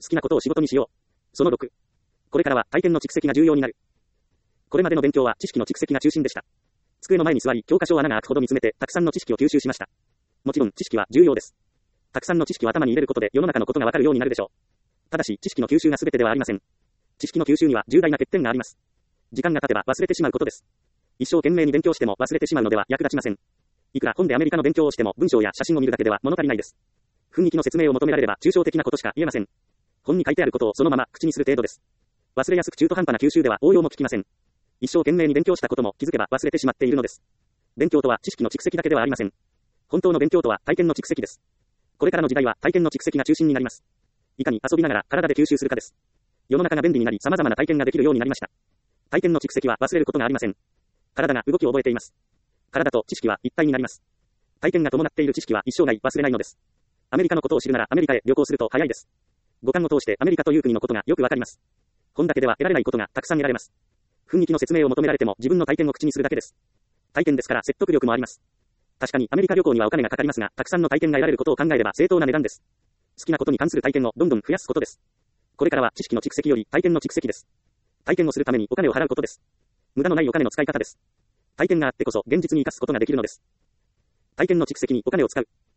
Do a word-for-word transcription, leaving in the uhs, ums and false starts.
好きなことを仕事にしよう。そのろく。これからは体験の蓄積が重要になる。これまでの勉強は知識の蓄積が中心でした。机の前に座り、教科書を穴が開くほど見つめて、たくさんの知識を吸収しました。もちろん、知識は重要です。たくさんの知識を頭に入れることで世の中のことがわかるようになるでしょう。ただし、知識の吸収が全てではありません。知識の吸収には重大な欠点があります。時間が経てば忘れてしまうことです。一生懸命に勉強しても忘れてしまうのでは役立ちません。いくら本でアメリカの勉強をしても文章や写真を見るだけでは物足りないです。雰囲気の説明を求められれば抽象的なことしか言えません。本に書いてあることをそのまま口にする程度です。忘れやすく中途半端な吸収では応用も効きません。一生懸命に勉強したことも気づけば忘れてしまっているのです。勉強とは知識の蓄積だけではありません。本当の勉強とは体験の蓄積です。これからの時代は体験の蓄積が中心になります。いかに遊びながら体で吸収するかです。世の中が便利になり様々な体験ができるようになりました。体験の蓄積は忘れることがありません。体が動きを覚えています。体と知識は一体になります。体験が伴っている知識は一生涯忘れないのです。アメリカのことを知るならアメリカへ旅行すると早いです。五感を通してアメリカという国のことがよくわかります。本だけでは得られないことがたくさん得られます。雰囲気の説明を求められても自分の体験を口にするだけです。体験ですから説得力もあります。確かにアメリカ旅行にはお金がかかりますが、たくさんの体験が得られることを考えれば正当な値段です。好きなことに関する体験をどんどん増やすことです。これからは知識の蓄積より体験の蓄積です。体験をするためにお金を払うことです。無駄のないお金の使い方です。体験があってこそ現実に生かすことができるのです。体験の蓄積にお金を使う。